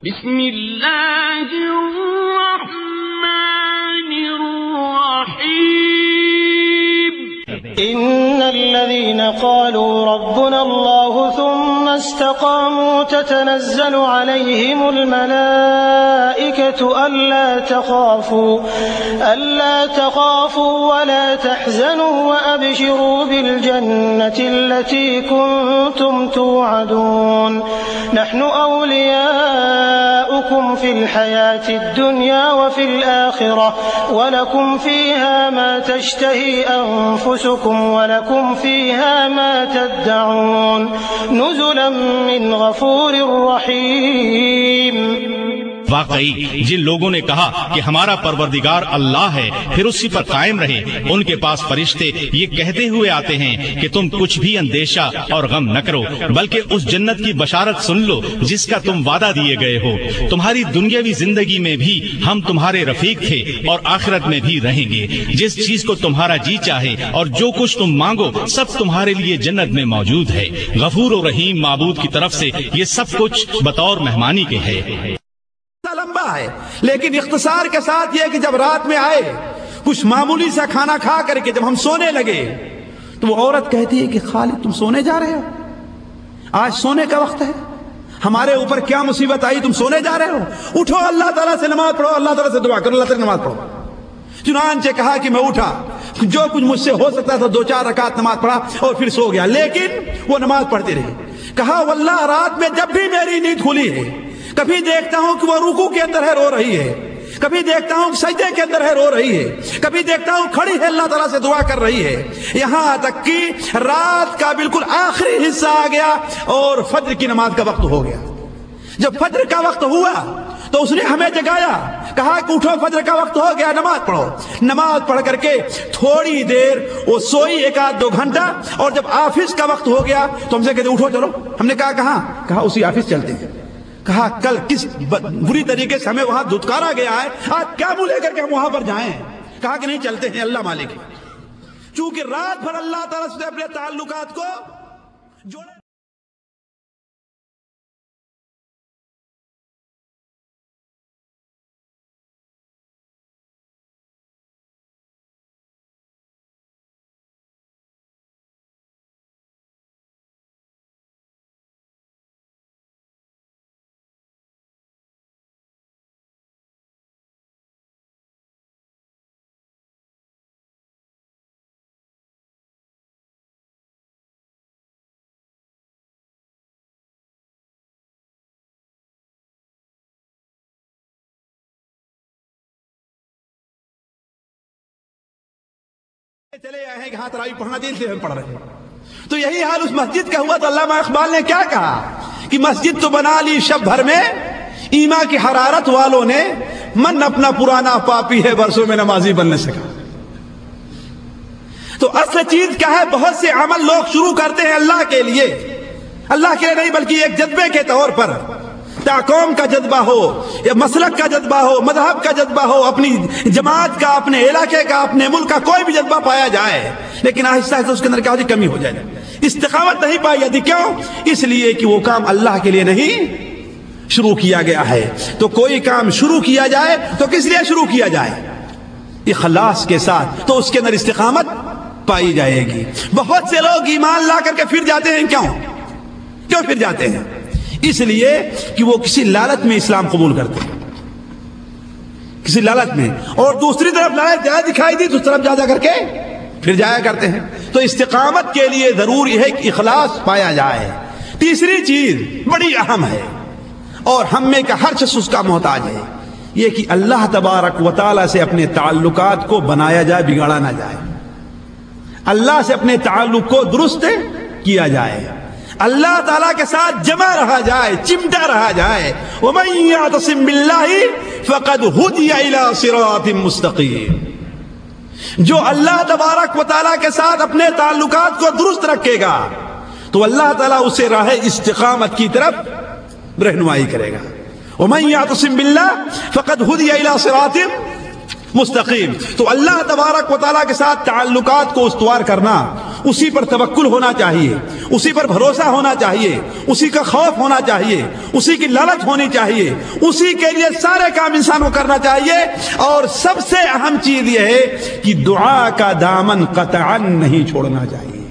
بسم اللہ الرحمن الرحیم إن الذين قالوا ربنا الله ثم استقاموا تتنزل عليهم الملائكة ألا تخافوا ولا تحزنوا وأبشروا بالجنة التي كنتم توعدون نحن أولياؤكم في الحياة الدنيا وفي الآخرة ولكم فيها ما تشتهي أنفسكم ولكم فيها ما تدعون نزلا من غفور رحيم۔ واقعی جن لوگوں نے کہا کہ ہمارا پروردگار اللہ ہے پھر اسی پر قائم رہے، ان کے پاس فرشتے یہ کہتے ہوئے آتے ہیں کہ تم کچھ بھی اندیشہ اور غم نہ کرو، بلکہ اس جنت کی بشارت سن لو جس کا تم وعدہ دیے گئے ہو۔ تمہاری دنیاوی زندگی میں بھی ہم تمہارے رفیق تھے اور آخرت میں بھی رہیں گے۔ جس چیز کو تمہارا جی چاہے اور جو کچھ تم مانگو سب تمہارے لیے جنت میں موجود ہے۔ غفور و رحیم معبود کی طرف سے یہ سب کچھ بطور مہمانی کے ہے۔ لمبا ہے لیکن اختصار کے ساتھ یہ کہ جب رات میں آئے کچھ معمولی سا کھانا کھا کر کے جب ہم سونے لگے تو وہ عورت کہتی ہے کہ خالد تم سونے جا رہے ہو؟ آج سونے کا وقت ہے، ہمارے اوپر کیا مصیبت آئی، تم سونے جا رہے ہو؟ اٹھو اللہ تعالیٰ سے نماز پڑھو، اللہ تعالیٰ سے دعا کرو، اللہ تعالیٰ سے نماز پڑھو۔ چنانچہ کہا کہ میں اٹھا، جو کچھ مجھ سے ہو سکتا تھا 2-4 رکعت نماز پڑھا اور پھر سو گیا، لیکن وہ نماز پڑھتی رہی۔ کہا واللہ رات میں جب بھی میری نیند کھلی ہے کبھی دیکھتا ہوں کہ وہ رکوع کے اندر ہے رو رہی ہے، کبھی دیکھتا ہوں کہ سجدے کے اندر ہے رو رہی ہے، کبھی دیکھتا ہوں کھڑی ہے اللہ تعالیٰ سے دعا کر رہی ہے، یہاں تک کہ رات کا بالکل آخری حصہ آ گیا اور فجر کی نماز کا وقت ہو گیا۔ جب فجر کا وقت ہوا تو اس نے ہمیں جگایا، کہا کہ اٹھو فجر کا وقت ہو گیا، نماز پڑھو۔ نماز پڑھ کر کے تھوڑی دیر وہ سوئی 1-2 گھنٹہ، اور جب آفس کا وقت ہو گیا تو ہم سے کہتے اٹھو چلو۔ ہم نے کہا کہاں؟ کہا اسی آفس چلتے ہیں۔ کہا کل کس بری طریقے سے ہمیں وہاں دھتکارا گیا ہے، آج کیا منہ لے کر کے ہم وہاں پر جائیں؟ کہا کہ نہیں چلتے ہیں، اللہ مالک ہے۔ چونکہ رات بھر اللہ تعالیٰ سے اپنے تعلقات کو جوڑے۔ چلے آئے ہیں کہ ہاں تراویح پڑھنا دل سے ہم پڑھ رہے ہیں، تو یہی حال اس مسجد کا ہوا۔ تو علامہ اقبال نے کیا کہا کہ مسجد تو بنا لی شب بھر میں، ایمان کی حرارت والوں نے من اپنا پرانا پاپی ہے برسوں میں نمازی بن نہ سکا۔ تو اصل چیز کیا ہے؟ بہت سے عمل لوگ شروع کرتے ہیں اللہ کے لیے نہیں بلکہ ایک جذبے کے طور پر، قوم کا جذبہ ہو یا مسلک کا جذبہ ہو، مذہب کا جذبہ ہو، اپنی جماعت کا، اپنے علاقے کا، اپنے ملک کا کوئی بھی جذبہ پایا جائے، لیکن آہستہ آہستہ اس کے اندر کیا ہوتی؟ کمی ہو جائے، استقامت نہیں پائی جاتی۔ کیوں؟ اس لیے کہ وہ کام اللہ کے لیے نہیں شروع کیا گیا ہے۔ تو کوئی کام شروع کیا جائے تو کس لیے شروع کیا جائے؟ اخلاص کے ساتھ، تو اس کے اندر استقامت پائی جائے گی۔ بہت سے لوگ ایمان لا کر کے پھر جاتے ہیں، کیوں پھر جاتے ہیں؟ اس لیے کہ وہ کسی لالچ میں اسلام قبول کرتے ہیں، کسی لالچ میں، اور دوسری طرف لالچ جائے دکھائی دی تو اس طرف جا کر کے پھر جایا کرتے ہیں۔ تو استقامت کے لیے ضروری ہے کہ اخلاص پایا جائے۔ تیسری چیز بڑی اہم ہے اور ہم میں کا ہر شخص اس کا محتاج ہے، یہ کہ اللہ تبارک و تعالی سے اپنے تعلقات کو بنایا جائے، بگاڑا نہ جائے۔ اللہ سے اپنے تعلق کو درست کیا جائے، اللہ تعالیٰ کے ساتھ جمع رہا جائے، چمٹا رہا جائے۔ وَمَن يَعْتَصِم بِاللَّهِ فَقَدْ هُدِيَ إِلَى صِرَاطٍ مُسْتَقِيمٍ۔ جو اللہ تبارک و تعالیٰ کے ساتھ اپنے تعلقات کو درست رکھے گا تو اللہ تعالیٰ اسے راہ استقامت کی طرف رہنمائی کرے گا۔ وَمَن يَعْتَصِم بِاللَّهِ فَقَدْ هُدِيَ إِلَى صِرَاطٍ مستقیم۔ تو اللہ تبارک و تعالیٰ کے ساتھ تعلقات کو استوار کرنا، اسی پر توکل ہونا چاہیے، اسی پر بھروسہ ہونا چاہیے، اسی کا خوف ہونا چاہیے، اسی کی لالچ ہونی چاہیے، اسی کے لیے سارے کام انسان کو کرنا چاہیے. اور سب سے اہم چیز یہ ہے کہ دعا کا دامن قطعا نہیں چھوڑنا چاہیے.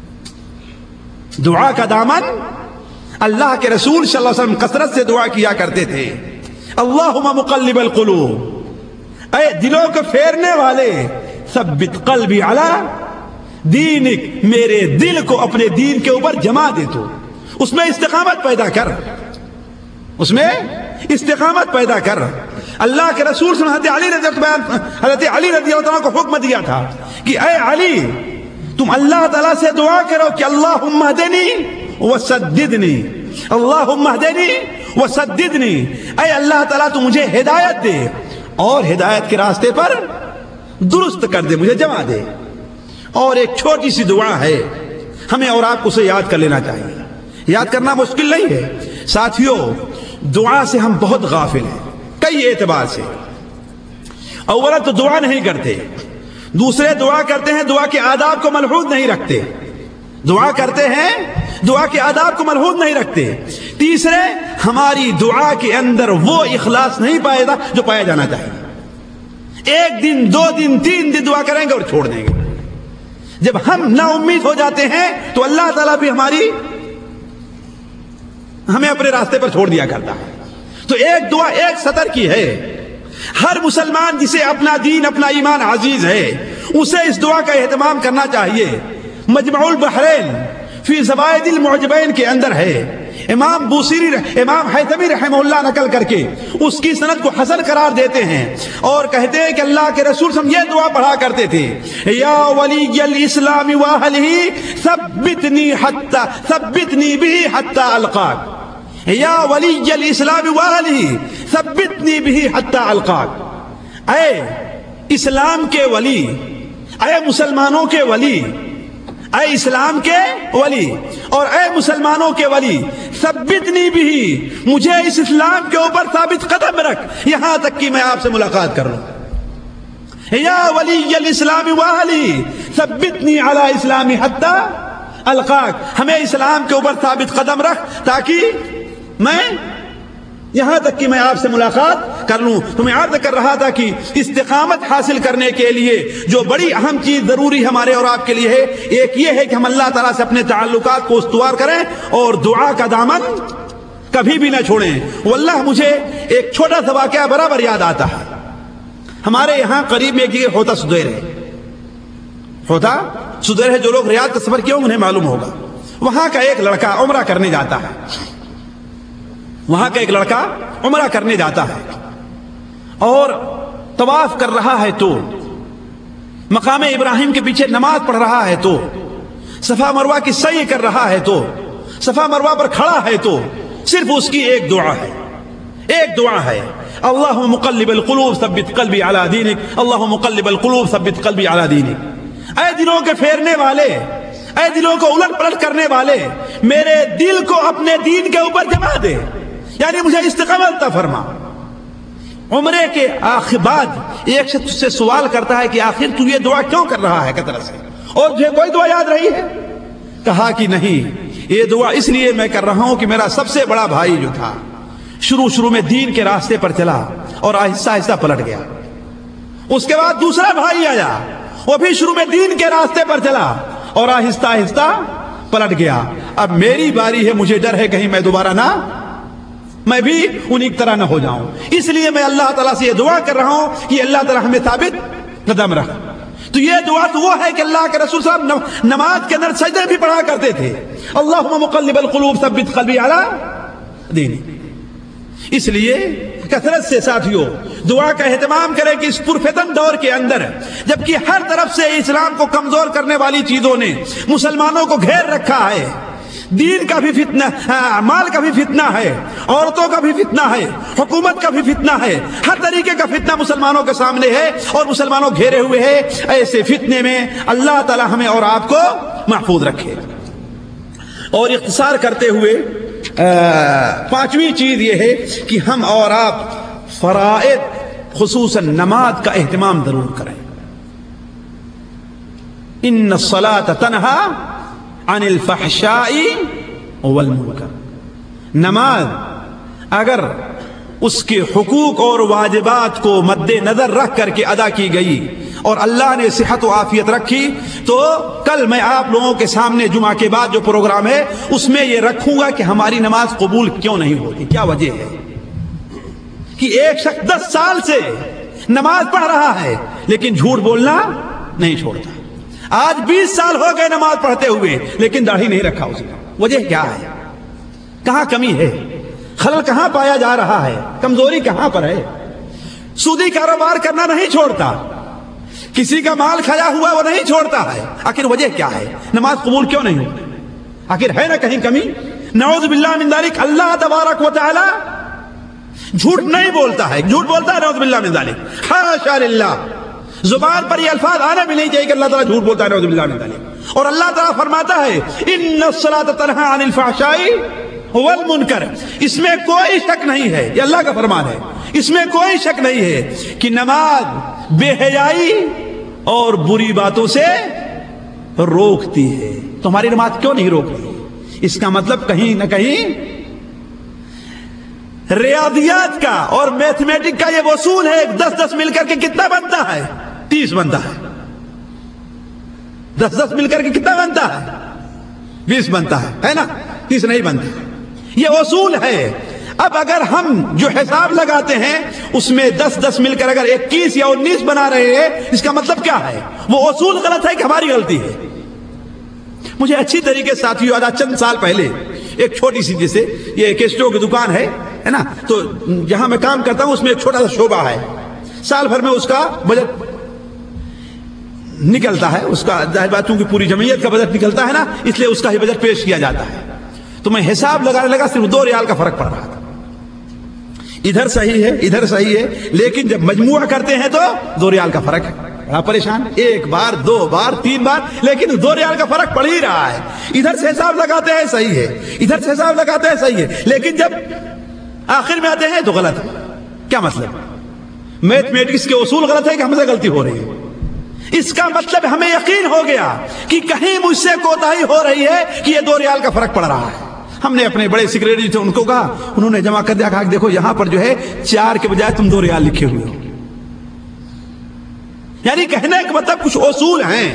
دعا کا دامن، اللہ کے رسول صلی اللہ علیہ وسلم کثرت سے دعا کیا کرتے تھے. اللہم مقلب القلوب، اے دلوں کو پھیرنے والے، ثبت قلبی علی دینک، میرے دل کو اپنے دین کے اوپر جما دے، تو اس میں استقامت پیدا کر، اس میں استقامت پیدا کر. اللہ کے رسول صلی اللہ علیہ وسلم حضرت علی رضی اللہ عنہ کو حکم دیا تھا کہ اے علی، تم اللہ تعالیٰ سے دعا کرو کہ اللہم اہدنی وسددنی، اللہم اہدنی وسددنی، اے اللہ تعالیٰ تو مجھے ہدایت دے اور ہدایت کے راستے پر درست کر دے، مجھے جما دے. اور ایک چھوٹی سی دعا ہے، ہمیں اور آپ کو اسے یاد کر لینا چاہیے. یاد کرنا مشکل نہیں ہے ساتھیوں. دعا سے ہم بہت غافل ہیں کئی اعتبار سے. اولا تو دعا نہیں کرتے، دوسرے دعا کرتے ہیں دعا کے آداب کو ملحوظ نہیں رکھتے، دعا کرتے ہیں دعا کے آداب کو ملحوظ نہیں رکھتے. تیسرے ہماری دعا کے اندر وہ اخلاص نہیں پائے گا جو پایا جانا چاہیے. ایک دن، 2 دن، 3 دن دعا کریں گے اور چھوڑ دیں گے. جب ہم نا امید ہو جاتے ہیں تو اللہ تعالیٰ بھی ہمیں اپنے راستے پر چھوڑ دیا کرتا ہے. تو ایک دعا ایک سطر کی ہے. ہر مسلمان جسے اپنا دین، اپنا ایمان عزیز ہے، اسے اس دعا کا اہتمام کرنا چاہیے. مجمع البحرین فی زوائد المعجبین کے اندر ہے. امام بوصیری، امام حیثمی رحمہ اللہ نقل کر کے اس کی سند کو حسن قرار دیتے ہیں اور کہتے ہیں کہ اللہ کے رسول صلی اللہ علیہ وسلم یہ دعا پڑھا کرتے تھے، یا ولی الاسلام واہلہ ثبتنی بہ حتی القاک، یا ولی الاسلام واہلہ ثبتنی بہ حتی القاک. اے اسلام کے ولی، اے مسلمانوں کے ولی، اے اسلام کے ولی اور اے مسلمانوں کے ولی، ثبتنی بھی، مجھے اس اسلام کے اوپر ثابت قدم رکھ یہاں تک کہ میں آپ سے ملاقات کر لوں. یا ولی الاسلام واہلی ثبتنی علی اسلام حتی القاک، ہمیں اسلام کے اوپر ثابت قدم رکھ تاکہ میں یہاں تک کہ میں آپ سے ملاقات کر لوں. تو میں عرض کر رہا تھا کہ استقامت حاصل کرنے کے لیے جو بڑی اہم چیز ضروری ہمارے اور آپ کے لیے ہے، ایک یہ ہے کہ ہم اللہ تعالیٰ سے اپنے تعلقات کو استوار کریں اور دعا کا دامن کبھی بھی نہ چھوڑیں. واللہ مجھے ایک چھوٹا سا واقعہ برابر یاد آتا ہے. ہمارے یہاں قریب میں ایک جگہ ہوتا سدیر ہے، ہوتا سدیر ہے. جو لوگ ریاض کا سفر کیا انہیں معلوم ہوگا. وہاں کا ایک لڑکا عمرہ کرنے جاتا ہے، وہاں کا ایک لڑکا عمرہ کرنے جاتا ہے اور طواف کر رہا ہے تو مقام ابراہیم کے پیچھے نماز پڑھ رہا ہے تو صفا مروہ کی سعی کر رہا ہے تو صفا مروہ پر کھڑا ہے تو صرف اس کی ایک دعا ہے، ایک دعا ہے، اللہم مقلب القلوب ثبت قلبی علی دینک، اللہم مقلب القلوب ثبت قلبی علی دینک. اے دلوں کے پھیرنے والے، اے دلوں کو الٹ پلٹ کرنے والے، میرے دل کو اپنے دین کے اوپر جما دے، یعنی مجھے استقامت عطا فرما. عمرے کے آخر بعد ایک شخص سے سوال کرتا ہے کہ آخر تو یہ دعا کیوں کر رہا ہے کثرت سے، اور تجھے کوئی دعا یاد رہی ہے؟ کہا کہ نہیں، یہ دعا اس لیے میں کر رہا ہوں کہ میرا سب سے بڑا بھائی جو تھا شروع میں دین کے راستے پر چلا اور آہستہ آہستہ پلٹ گیا. اس کے بعد دوسرا بھائی آیا، وہ بھی شروع میں دین کے راستے پر چلا اور آہستہ آہستہ پلٹ گیا. اب میری باری ہے، مجھے ڈر ہے کہیں میں دوبارہ میں بھی انہی کی طرح نہ ہو جاؤں. اس لیے میں اللہ تعالیٰ سے یہ دعا کر رہا ہوں کہ اللہ تعالیٰ ہمیں ثابت قدم رکھ. تو یہ دعا تو وہ ہے کہ اللہ کے رسول صلی اللہ علیہ وسلم نماز کے اندر سجدے بھی پڑھا کرتے تھے، اللہم مقلب القلوب ثبت قلبی علی دینک. اس لیے کثرت سے ساتھیوں دعا کا اہتمام کریں کہ اس پرفتن دور کے اندر، جبکہ ہر طرف سے اسلام کو کمزور کرنے والی چیزوں نے مسلمانوں کو گھیر رکھا ہے، دین کا بھی فتنہ، مال کا بھی فتنہ ہے، عورتوں کا بھی فتنہ ہے، حکومت کا بھی فتنہ ہے، ہر طریقے کا فتنہ مسلمانوں کے سامنے ہے اور مسلمانوں گھیرے ہوئے ہیں. ایسے فتنے میں اللہ تعالی ہمیں اور آپ کو محفوظ رکھے. اور اختصار کرتے ہوئے پانچویں چیز یہ ہے کہ ہم اور آپ فرائض خصوصاً نماز کا اہتمام ضرور کریں. ان الصلاۃ تنہا عن الفحشاء والمنکر. نماز اگر اس کے حقوق اور واجبات کو مد نظر رکھ کر کے ادا کی گئی اور اللہ نے صحت و عافیت رکھی تو کل میں آپ لوگوں کے سامنے جمعہ کے بعد جو پروگرام ہے اس میں یہ رکھوں گا کہ ہماری نماز قبول کیوں نہیں ہوتی. کیا وجہ ہے کہ ایک شخص 10 سال سے نماز پڑھ رہا ہے لیکن جھوٹ بولنا نہیں چھوڑتا. آج 20 سال ہو گئے نماز پڑھتے ہوئے لیکن داڑھی نہیں رکھا اس نے. وجہ کیا ہے؟ کہاں کمی ہے؟ خلل کہاں پایا جا رہا ہے؟ کمزوری کہاں پر ہے؟ سودی کاروبار کرنا نہیں چھوڑتا, کسی کا مال کھایا ہوا وہ نہیں چھوڑتا ہے. آخر وجہ کیا ہے؟ نماز قبول کیوں نہیں ہوتی؟ آخر ہے نا کہیں کمی؟ نعوذ باللہ من ذالک. اللہ تبارک و تعالی جھوٹ نہیں بولتا ہے, جھوٹ بولتا ہے نعوذ باللہ من ذالک, حاشا للہ. زبان پر یہ الفاظ آنا بھی نہیں چاہیے کہ اللہ تعالیٰ جھوٹ بولتا ہے نعوذ باللہ من ذالک. اور اللہ تعالیٰ فرماتا ہے ان الصلاۃ تنہا عن الفحشاء والمنکر. اس میں کوئی شک نہیں ہے, یہ اللہ کا فرمان ہے, اس میں کوئی شک نہیں ہے کہ نماز بے حیائی اور بری باتوں سے روکتی ہے. تمہاری نماز کیوں نہیں روکتی؟ اس کا مطلب کہیں نہ کہیں ریاضیات کا اور میتھمیٹک کا یہ اصول ہے. 10 مل کر کے کتنا بنتا ہے؟ 30 بنتا ہے. 10 مل کر کے کتنا بنتا ہے؟ 20 بنتا ہے نا, 30 نہیں بنتا. یہ اصول ہے. اب اگر ہم جو حساب لگاتے ہیں اس میں 10 مل کر اگر 21 یا 19 بنا رہے ہیں, اس کا مطلب کیا ہے؟ وہ اصول غلط ہے کہ ہماری غلطی ہے؟ مجھے اچھی طریقے سے ساتھیوں یاد, چند سال پہلے ایک چھوٹی سی, جیسے یہ کیسٹوں کی دکان ہے نا, تو جہاں میں کام کرتا ہوں اس میں ایک چھوٹا سا شعبہ ہے. سال بھر میں اس کا بجٹ نکلتا ہے, اس کا ظاہر بات چونکہ پوری جمعیت کا بجٹ نکلتا ہے نا, اس لیے اس کا ہی بجٹ پیش کیا جاتا ہے. تو میں حساب لگانے لگا, صرف 2 ریال کا فرق پڑ رہا تھا. ادھر صحیح ہے ادھر صحیح ہے, لیکن جب مجموعہ کرتے ہیں تو 2 ریال کا فرق ہے. بڑا پریشان, 1 بار 2 بار 3 بار, لیکن 2 ریال کا فرق پڑ ہی رہا ہے. ادھر سے حساب لگاتے ہیں صحیح ہے, ادھر سے حساب لگاتے ہیں صحیح ہے, لیکن جب آخر میں آتے ہیں تو غلط ہے. کیا مطلب؟ میتھمیٹکس کے اصول غلط ہے کہ ہم سے غلطی ہو رہی ہے؟ اس کا مطلب ہمیں یقین ہو گیا کہ کہیں مجھ سے کوتاہی ہو رہی ہے کہ یہ 2 ریال کا فرق پڑ رہا ہے. ہم نے اپنے بڑے سیکریٹری تھے ان کو کہا, انہوں نے جمع کر دیا, کہا کہ دیکھو یہاں پر جو ہے 4 کے بجائے تم 2 ریال لکھے ہوئے ہو. یعنی کہنے کا مطلب کچھ اصول ہیں,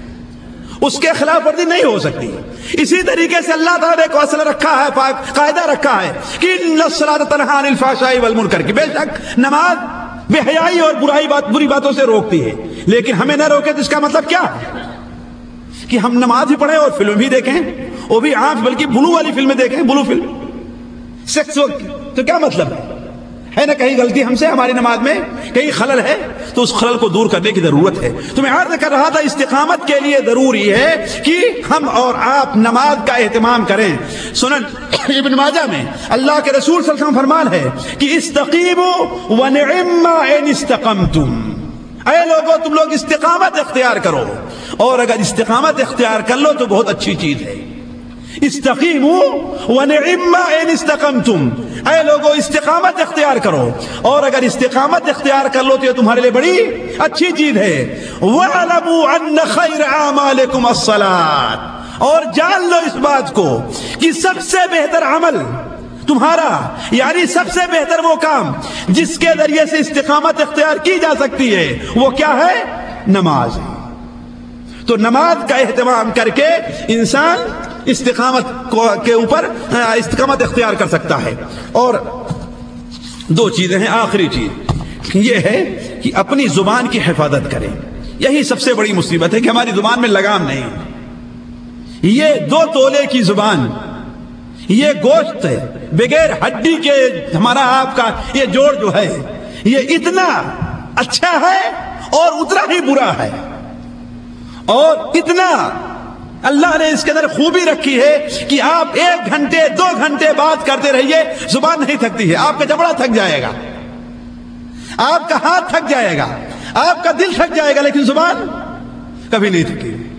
اس کے خلاف ورزی نہیں ہو سکتی. اسی طریقے سے اللہ تعالیٰ نے ایک اصل رکھا ہے, قاعدہ رکھا ہے کہ ان الصلاۃ تنہا عن الفحشاء والمنکر, کہ بے شک نماز بے حیائی اور بری باتوں سے روکتی ہے. لیکن ہمیں نہ روکے تو اس کا مطلب کیا ہے؟ کہ ہم نماز بھی پڑھیں اور فلم بھی دیکھیں, وہ بھی عام بلکہ بلو والی فلمیں دیکھیں, بلو فلم, سیکس. تو کیا مطلب ہے نا کہیں غلطی ہم سے, ہماری نماز میں کہیں خلل ہے تو اس خلل کو دور کرنے کی ضرورت ہے. تو میں عرض کر رہا تھا استقامت کے لیے ضروری ہے کہ ہم اور آپ نماز کا اہتمام کریں. سنن ابن ماجہ میں اللہ کے رسول صلی اللہ علیہ وسلم فرمان ہے کہ استقیموا ونعم ان استقمتم. اے لوگو تم لوگ استقامت اختیار کرو, اور اگر استقامت اختیار کر لو تو بہت اچھی چیز ہے. استقیموا ونعم ان استقمتم. اے لوگو استقامت اختیار کرو, اور اگر استقامت اختیار کر لو تو یہ تمہارے لیے بڑی اچھی چیز ہے. وَاعْلَمُوا أَنَّ خَيْرَ أَعْمَالِكُمْ الصَّلَاةُ. اور جان لو اس بات کو کہ سب سے بہتر عمل تمہارا, یعنی سب سے بہتر وہ کام جس کے ذریعے سے استقامت اختیار کی جا سکتی ہے, وہ کیا ہے؟ نماز. تو نماز کا اہتمام کر کے انسان استقامت کے اوپر استقامت اختیار کر سکتا ہے. اور 2 چیزیں ہیں. آخری چیز یہ ہے کہ اپنی زبان کی حفاظت کریں. یہی سب سے بڑی مصیبت ہے کہ ہماری زبان میں لگام نہیں. یہ 2 تولے کی زبان, یہ گوشت ہے بغیر ہڈی کے, ہمارا آپ کا یہ جوڑ جو ہے یہ اتنا اچھا ہے اور اتنا ہی برا ہے, اور اتنا اللہ نے اس کے اندر خوبی رکھی ہے کہ آپ 1 گھنٹے 2 گھنٹے بات کرتے رہیے, زبان نہیں تھکتی ہے. آپ کا جبڑا تھک جائے گا, آپ کا ہاتھ تھک جائے گا, آپ کا دل تھک جائے گا, لیکن زبان کبھی نہیں تھکے گی,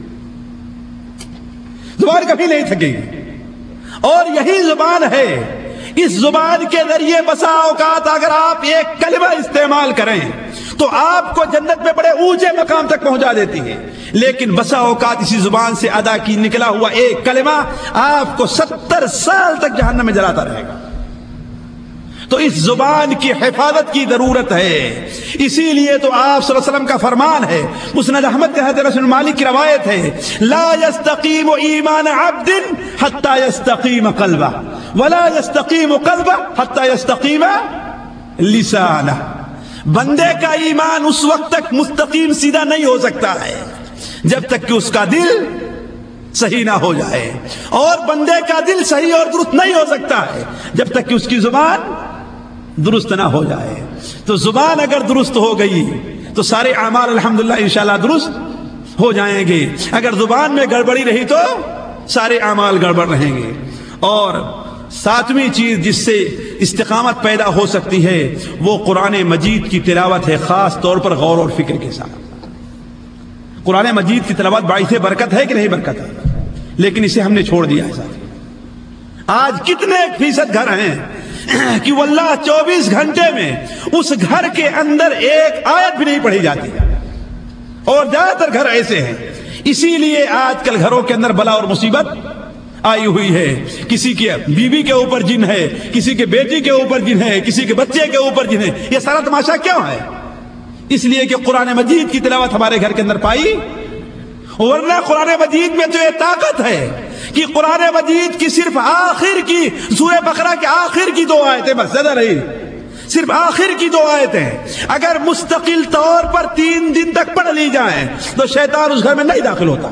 زبان کبھی نہیں تھکے گی. اور یہی زبان ہے, اس زبان کے ذریعے بسا اوقات اگر آپ ایک کلمہ استعمال کریں, تو آپ کو جنت میں بڑے اونچے مقام تک پہنچا دیتی ہے، لیکن بسا اوقات اسی زبان سے ادا کی نکلا ہوا ایک کلمہ آپ کو 70 سال تک جہنم میں جلاتا رہے گا۔ تو اس زبان کی حفاظت کی ضرورت ہے، اسی لیے تو آپ صلی اللہ علیہ وسلم کا فرمان ہے، مسند احمد کے حضرت رسول مالک کی روایت ہے، لا يستقیم ایمان عبد حتی يستقیم قلبہ ولا يستقیم قلبہ حتی يستقیم لسانہ۔ بندے کا ایمان اس وقت تک مستقیم سیدھا نہیں ہو سکتا ہے جب تک کہ اس کا دل صحیح نہ ہو جائے، اور بندے کا دل صحیح اور درست نہیں ہو سکتا ہے جب تک کہ اس کی زبان درست نہ ہو جائے۔ تو زبان اگر درست ہو گئی تو سارے اعمال الحمدللہ انشاءاللہ درست ہو جائیں گے، اگر زبان میں گڑبڑی رہی تو سارے اعمال گڑبڑ رہیں گے۔ اور ساتویں چیز جس سے استقامت پیدا ہو سکتی ہے وہ قرآن مجید کی تلاوت ہے، خاص طور پر غور اور فکر کے ساتھ۔ قرآن مجید کی تلاوت باعث برکت ہے کہ نہیں برکت ہے؟ لیکن اسے ہم نے چھوڑ دیا ہے ساتھ۔ آج کتنے فیصد گھر ہیں کہ واللہ 24 گھنٹے میں اس گھر کے اندر ایک آیت بھی نہیں پڑھی جاتی، اور زیادہ تر گھر ایسے ہیں۔ اسی لیے آج کل گھروں کے اندر بلا اور مصیبت آئی ہوئی ہے، کسی کے بیوی کے اوپر جن ہے، کسی کے بیٹی کے اوپر جن ہے، کسی کے بچے کے اوپر جن ہے۔ یہ سارا تماشا کیوں ہے؟ اس لیے کہ قرآن مجید کی تلاوت ہمارے گھر کے اندر پائی، ورنہ قرآن مجید میں تو یہ طاقت ہے کہ قرآن مجید کی صرف آخر کی سورہ بقرہ کے آخر کی 2 آیتیں بس، زیادہ نہیں، صرف آخر کی 2 آیتیں اگر مستقل طور پر 3 دن تک پڑھ لی جائیں تو شیطان اس گھر میں نہیں داخل ہوتا۔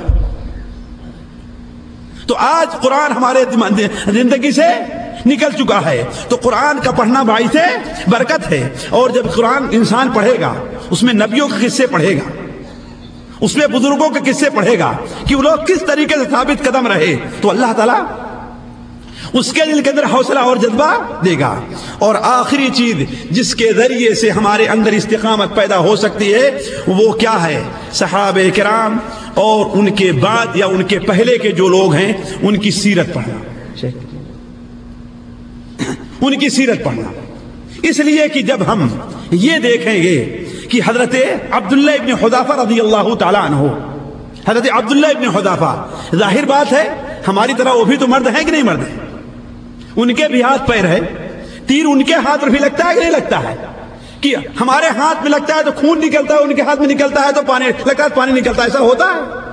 تو آج قرآن ہمارے زندگی سے نکل چکا ہے، تو قرآن کا پڑھنا باعث برکت ہے۔ اور جب قرآن انسان پڑھے گا اس میں نبیوں کے قصے پڑھے گا، اس میں بزرگوں کے قصے پڑھے گا کہ وہ لوگ کس طریقے سے ثابت قدم رہے، تو اللہ تعالیٰ اس کے دل کے اندر حوصلہ اور جذبہ دے گا۔ اور آخری چیز جس کے ذریعے سے ہمارے اندر استقامت پیدا ہو سکتی ہے وہ کیا ہے؟ صحابہ کرام اور ان کے بعد یا ان کے پہلے کے جو لوگ ہیں ان کی سیرت پڑھنا، ان کی سیرت پڑھنا۔ اس لیے کہ جب ہم یہ دیکھیں گے کہ حضرت عبداللہ ابن حذافہ رضی اللہ تعالیٰ عنہ، حضرت عبداللہ ابن حذافہ، ظاہر بات ہے ہماری طرح وہ بھی تو مرد ہیں کہ نہیں مرد ہیں، ان کے بھی ہاتھ پیر ہے، تیر ان کے ہاتھ میں بھی لگتا ہے کہ نہیں لگتا ہے؟ کہ ہمارے ہاتھ میں لگتا ہے تو خون نکلتا ہے، ان کے ہاتھ میں نکلتا ہے تو پانی لگتا ہے، پانی نکلتا ہے، ایسا ہوتا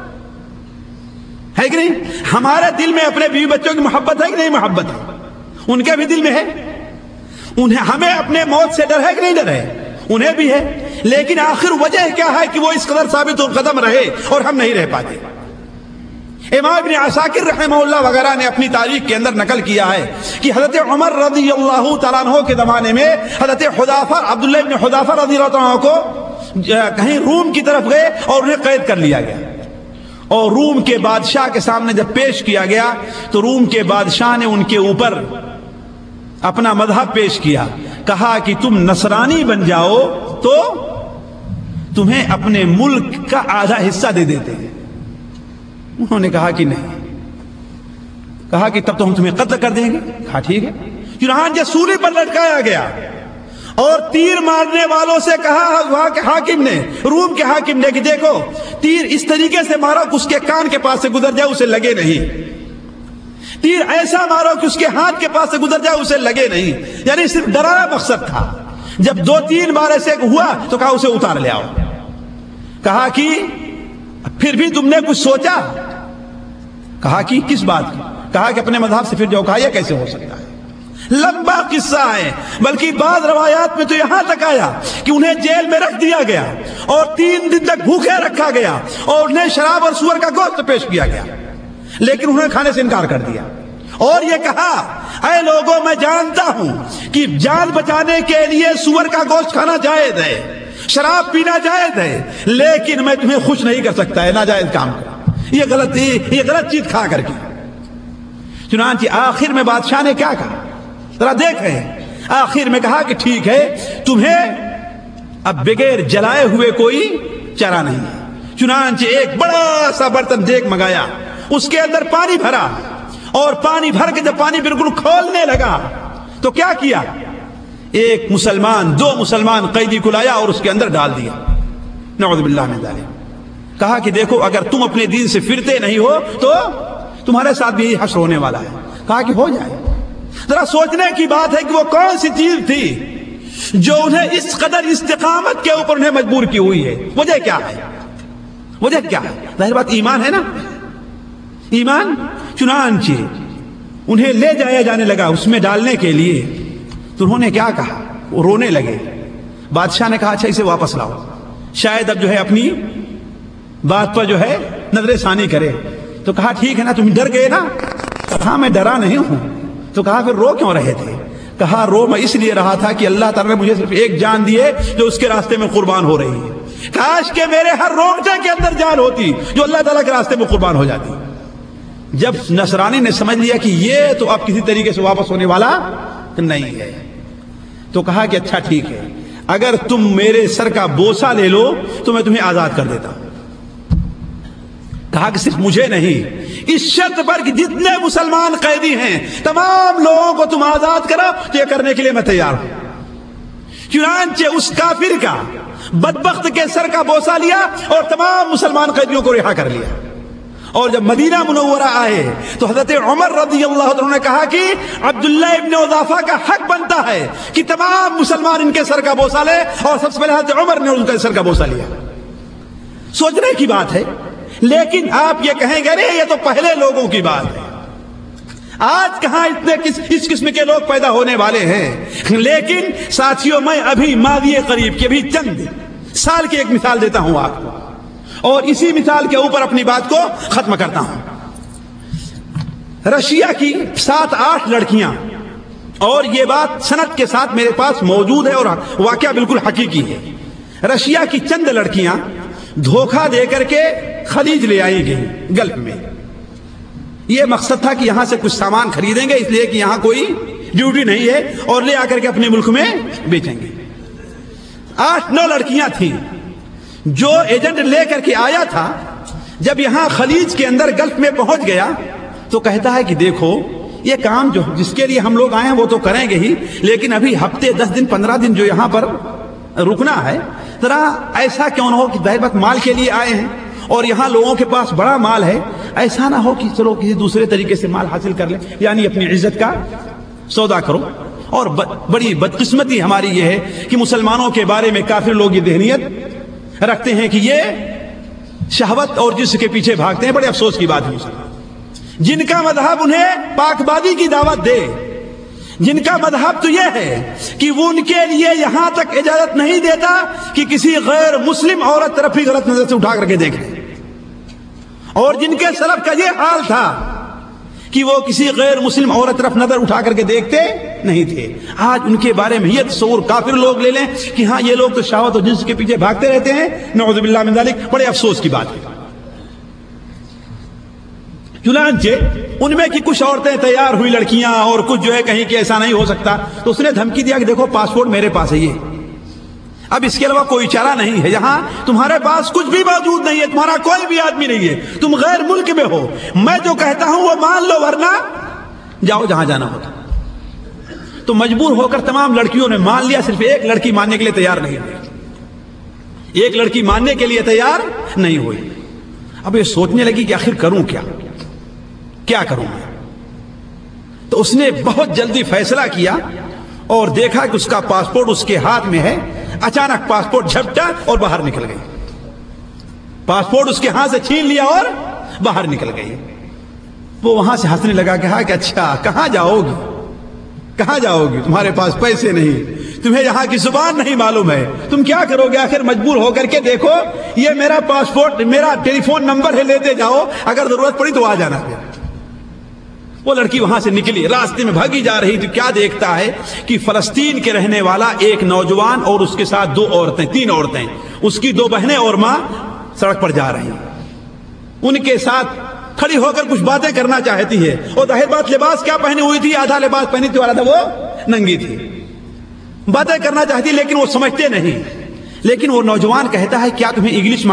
ہے کہ نہیں؟ ہمارے دل میں اپنے بیوی بچوں کی محبت ہے کہ نہیں محبت ہے؟ ان کے بھی دل میں ہے۔ انہیں ہمیں اپنے موت سے ڈر ہے کہ نہیں ڈر ہے؟ انہیں بھی ہے، لیکن آخر وجہ کیا ہے کہ وہ اس قدر ثابت قدم رہے اور ہم نہیں رہ پاتے؟ امام ابن عساکر رحمہ اللہ وغیرہ نے اپنی تاریخ کے اندر نقل کیا ہے کہ حضرت عمر رضی اللہ تعالیٰ عنہ کے زمانے میں حضرت حذافہ، عبداللہ ابن حذافہ رضی اللہ عنہ کو کہیں روم کی طرف گئے اور انہیں قید کر لیا گیا، اور روم کے بادشاہ کے سامنے جب پیش کیا گیا تو روم کے بادشاہ نے ان کے اوپر اپنا مذہب پیش کیا، کہا کہ تم نصرانی بن جاؤ تو تمہیں اپنے ملک کا آدھا حصہ دے دیتے ہیں۔ انہوں نے کہا کہ نہیں، کہا کہ تب تو ہم تمہیں قتل کر دیں گے۔ کہا ٹھیک ہے، چنانچہ سولی پر لٹکایا گیا اور تیر مارنے والوں سے کہا وہاں کے حاکم نے، روم کے حاکم نے، کہ دیکھو تیر اس طریقے سے مارو کہ اس کے کان کے پاس سے گزر جائے، اسے لگے نہیں، تیر ایسا مارو کہ اس کے ہاتھ کے پاس سے گزر جائے، اسے لگے نہیں، یعنی صرف ڈرانا مقصد تھا۔ جب 2-3 بار ایسے ہوا تو کہا اسے اتار لے آؤ۔ کہا کہ پھر بھی تم نے کچھ سوچا؟ کہا کہ کس بات کی؟ کہا کہ اپنے مذہب سے پھر جاؤ۔ کہا یہ کیسے ہو سکتا ہے؟ لمبا قصہ ہے، بلکہ بعض روایات میں تو یہاں تک آیا کہ انہیں جیل میں رکھ دیا گیا اور 3 دن تک بھوکے رکھا گیا اور انہیں شراب اور سور کا گوشت پیش کیا گیا، لیکن انہوں نے کھانے سے انکار کر دیا اور یہ کہا اے لوگوں میں جانتا ہوں کہ جان بچانے کے لیے سور کا گوشت کھانا جائز ہے، شراب پینا جائز ہے، لیکن میں تمہیں خوش نہیں کر سکتا ہے ناجائز کام کرنا، یہ غلط چیز کھا کر کے۔ چنانچہ آخر میں بادشاہ نے کیا کہا ذرا دیکھیں، آخر میں کہا کہ ٹھیک ہے تمہیں اب بغیر جلائے ہوئے کوئی چارہ نہیں ہے۔ چنانچہ ایک بڑا سا برتن دیگ منگایا، اس کے اندر پانی بھرا اور پانی بھر کے جب پانی بالکل کھولنے لگا تو کیا کیا؟ ایک مسلمان 2 مسلمان قیدی کو لایا اور اس کے اندر ڈال دیا، نعوذ باللہ من ذالک۔ کہا کہ دیکھو اگر تم اپنے دین سے پھرتے نہیں ہو تو تمہارے ساتھ بھی یہی حشر ہونے والا ہے۔ کہا کہ ہو جائے۔ ذرا سوچنے کی بات ہے کہ وہ کون سی چیز تھی جو انہیں اس قدر استقامت کے اوپر انہیں مجبور کی ہوئی ہے؟ وجہ کیا ہے؟ وجہ کیا ہے؟ ظاہر بات ایمان ہے نا، ایمان۔ چنانچہ انہیں لے جایا جانے لگا اس میں ڈالنے کے لیے، تو انہوں نے کیا کہا؟ وہ رونے لگے۔ بادشاہ نے کہا اچھا اسے واپس لاؤ، شاید اب جو ہے اپنی بات پر جو ہے نظر ثانی کرے۔ تو کہا ٹھیک ہے نا، تم ڈر گئے نا؟ کہا میں ڈرا نہیں ہوں۔ تو کہا پھر رو کیوں رہے تھے؟ کہا رو میں اس لیے رہا تھا کہ اللہ تعالیٰ نے مجھے صرف ایک جان دی ہے جو اس کے راستے میں قربان ہو رہی ہے، کاش کہ میرے ہر رونگٹے کے اندر جان ہوتی جو اللہ تعالیٰ کے راستے میں قربان ہو جاتی۔ جب نصرانی نے سمجھ لیا کہ یہ تو اب کسی طریقے سے واپس ہونے والا نہیں ہے، تو کہا کہ اچھا ٹھیک ہے، اگر تم میرے سر کا بوسہ لے لو تو میں تمہیں آزاد کر دیتا ہوں۔ کہا کہ صرف مجھے نہیں، اس شرط پر کہ جتنے مسلمان قیدی ہیں تمام لوگوں کو تم آزاد کرو، تو یہ کرنے کے لیے میں تیار ہوں۔ چنانچہ اس کافر کا بدبخت کے سر کا بوسہ لیا اور تمام مسلمان قیدیوں کو رہا کر لیا۔ اور جب مدینہ منورہ آئے تو حضرت عمر رضی اللہ عنہ نے کہا کہ عبداللہ ابن حذافہ کا حق بنتا ہے کہ تمام مسلمان ان کے سر کا بوسہ لے، اور سب سے پہلے حضرت عمر نے ان کے سر کا بوسہ لیا۔ سوچنے کی بات ہے، لیکن آپ یہ کہیں گے ارے یہ تو پہلے لوگوں کی بات ہے، آج کہاں اتنے اس قسم کے لوگ پیدا ہونے والے ہیں۔ لیکن ساتھیوں میں ابھی ماضی قریب کی ابھی چند سال کی ایک مثال دیتا ہوں آپ کو، اور اسی مثال کے اوپر اپنی بات کو ختم کرتا ہوں۔ رشیا کی 7-8 لڑکیاں، اور یہ بات سند کے ساتھ میرے پاس موجود ہے اور واقعہ بالکل حقیقی ہے۔ رشیا کی چند لڑکیاں دھوکہ دے کر کے خلیج لے آئی گئی گلف میں۔ یہ مقصد تھا کہ یہاں سے کچھ سامان خریدیں گے، اس لیے کہ یہاں کوئی ڈیوٹی نہیں ہے، اور لے آ کر کے اپنے ملک میں بیچیں گے۔ 8-9 لڑکیاں تھیں۔ جو ایجنٹ لے کر کے آیا تھا جب یہاں خلیج کے اندر گلف میں پہنچ گیا تو کہتا ہے کہ دیکھو یہ کام جو جس کے لیے ہم لوگ آئے ہیں وہ تو کریں گے ہی، لیکن ابھی ہفتے 10 دن 15 دن جو یہاں پر رکنا ہے، ذرا ایسا کیوں نہ ہو کہ ظاہر بات مال کے لیے آئے ہیں اور یہاں لوگوں کے پاس بڑا مال ہے، ایسا نہ ہو کہ چلو کسی دوسرے طریقے سے مال حاصل کر لیں، یعنی اپنی عزت کا سودا کرو۔ اور بڑی بدقسمتی ہماری یہ ہے کہ مسلمانوں کے بارے میں کافر لوگ یہ ذہنیت رکھتے ہیں کہ یہ شہوت اور جس کے پیچھے بھاگتے ہیں۔ بڑے افسوس کی بات ہے، جن کا مذہب انہیں پاک بازی کی دعوت دے، جن کا مذہب تو یہ ہے کہ وہ ان کے لیے یہاں تک اجازت نہیں دیتا کہ کسی غیر مسلم عورت طرف ہی غلط نظر سے اٹھا کر کے دیکھیں، اور جن کے سلف کا یہ حال تھا کہ وہ کسی غیر مسلم عورت طرف نظر اٹھا کر کے دیکھتے نہیں تھے، آج ان کے بارے میں یہ تصور کافر لوگ لے لیں کہ ہاں یہ لوگ تو شہوت اور جنس کے پیچھے بھاگتے رہتے ہیں، نعوذ باللہ من ذالک۔ بڑے افسوس کی بات ہے۔ چنانچہ ان میں کی کچھ عورتیں تیار ہوئی لڑکیاں، اور کچھ جو ہے کہیں کہ ایسا نہیں ہو سکتا، تو اس نے دھمکی دیا کہ دیکھو پاسپورٹ میرے پاس ہے، یہ اب اس کے علاوہ کوئی چارہ نہیں ہے، یہاں تمہارے پاس کچھ بھی موجود نہیں ہے، تمہارا کوئی بھی آدمی نہیں ہے، تم غیر ملک میں ہو، میں جو کہتا ہوں وہ مان لو ورنہ جاؤ جہاں جانا ہوتا۔ تو مجبور ہو کر تمام لڑکیوں نے مان لیا، صرف ایک لڑکی ماننے کے لیے تیار نہیں ہوئی، ایک لڑکی ماننے کے لیے تیار نہیں ہوئی۔ اب یہ سوچنے لگی کہ آخر کروں کیا کروں میں؟ تو اس نے بہت جلدی فیصلہ کیا اور دیکھا کہ اس کا پاسپورٹ اس کے ہاتھ میں ہے۔ اچانک پاسپورٹ جھپٹا اور باہر نکل گئی، پاسپورٹ اس کے ہاتھ سے چھین لیا اور باہر نکل گئی۔ وہ وہاں سے ہنسنے لگا، کہا کہ اچھا کہاں جاؤ گی، تمہارے پاس پیسے نہیں، تمہیں یہاں کی زبان نہیں معلوم ہے، تم کیا کرو گے؟ آخر مجبور ہو کر کے دیکھو یہ میرا پاسپورٹ، میرا ٹیلی فون نمبر ہے، لیتے جاؤ، اگر ضرورت پڑی تو آ جانا۔ وہ لڑکی وہاں سے نکلی، راستے میں بھاگی جا رہی تھی، کیا دیکھتا ہے کہ فلسطین کے رہنے والا ایک نوجوان اور اس کے ساتھ 3 عورتیں، اس کی 2 بہنیں اور ماں سڑک پر جا رہی ہیں، ان کے ساتھ کھڑی ہو کر کچھ باتیں کرنا چاہتی ہے، اور ظاہر بات لباس کیا پہنی ہوئی تھی، آدھا لباس پہنی تھی اور آدھا وہ ننگی تھی، باتیں کرنا چاہتی لیکن وہ سمجھتے نہیں۔ لیکن وہ نوجوان کہتا ہے کیا تمہیں انگلش